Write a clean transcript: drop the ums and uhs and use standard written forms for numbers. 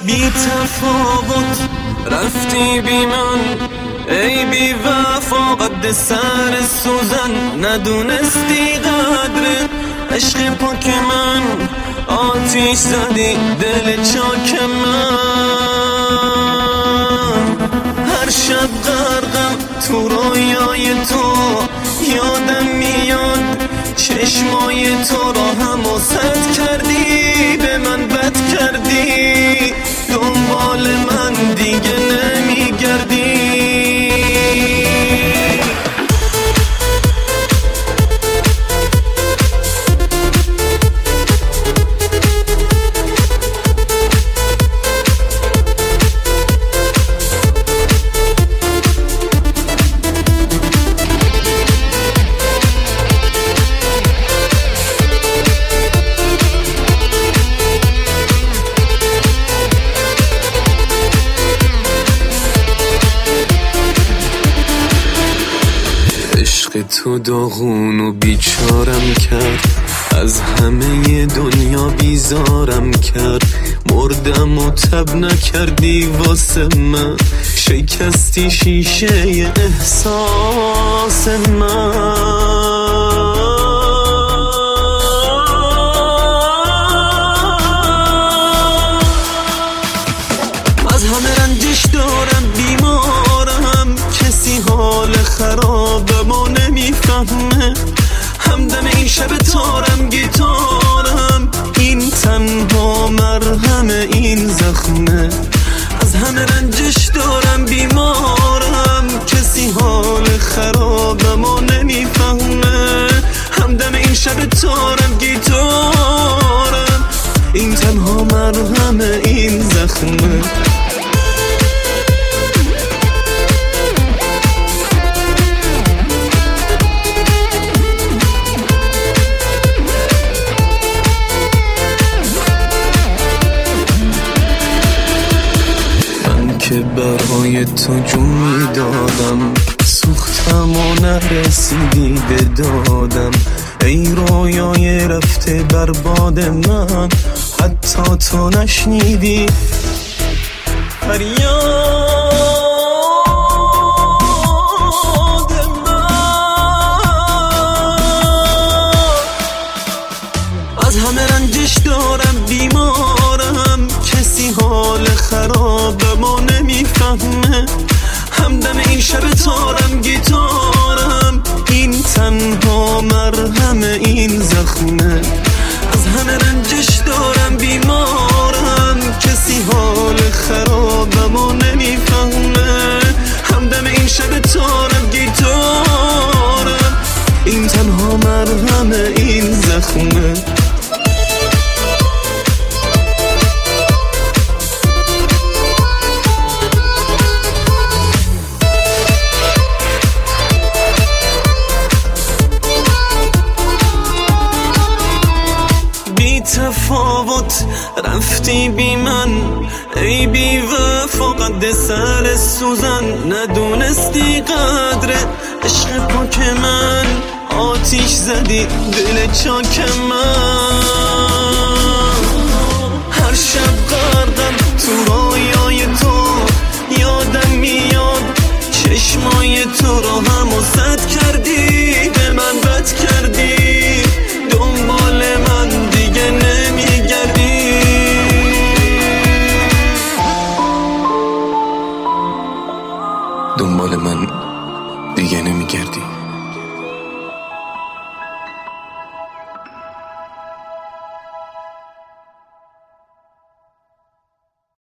بی تفاوت رفتی بی من، ای بی وفا قد سر سوزن. ندونستی قدر عشق پاک من، آتیش زدی دل چاک من. هر شب غرقم تو رویای تو، یادم میاد چشمای تو را هم وسط کردی، به من بد کردی، دنبال من دیگه نمیگردی. تو داغون و بیچارم کرد، از همه دنیا بیزارم کرد. مردم و تب نکردی واسه من، شکستی شیشه احساس من. از همه رنجش دارم بیمارم، کسی حال خرابمو نمیفهمه. همدم این شب تارم گیتارم، این تنها مرهم این زخمه. از همه رنجش دارم بیمارم، کسی حال خرابمو نمیفهمه. همدم این شب تارم گیتارم، این تنها مرهم این زخمه. که برای تو جون میدادم، سوختم و نرسیدی به دادم. ای رویای رفته برباد من، حتی تو نشنیدی فریاد من. از همه رنجش دارم بیمارم، کسی حال خرابمو نمیفهمه. همدم این شب تارم گیتارم، این تنها مرهم این زخمه. از همه رنجش دارم بیمارم، کسی حال خرابمو نمیفهمه. همدم این شب تارم گیتارم، این تنها مرهم این زخمه. تفاوت رفتی بی من، ای بی وفا قد سر سوزن. ندونستی قدر عشق پاک من، آتیش زدی دل چاک من. هر شب غرقم تو رویای تو، یادم میاد چشمای تو رو هم وسط کردی، به من بد کردی، دنبال من دیگه نمیگردی. دنبال من دیگه نمیگردی.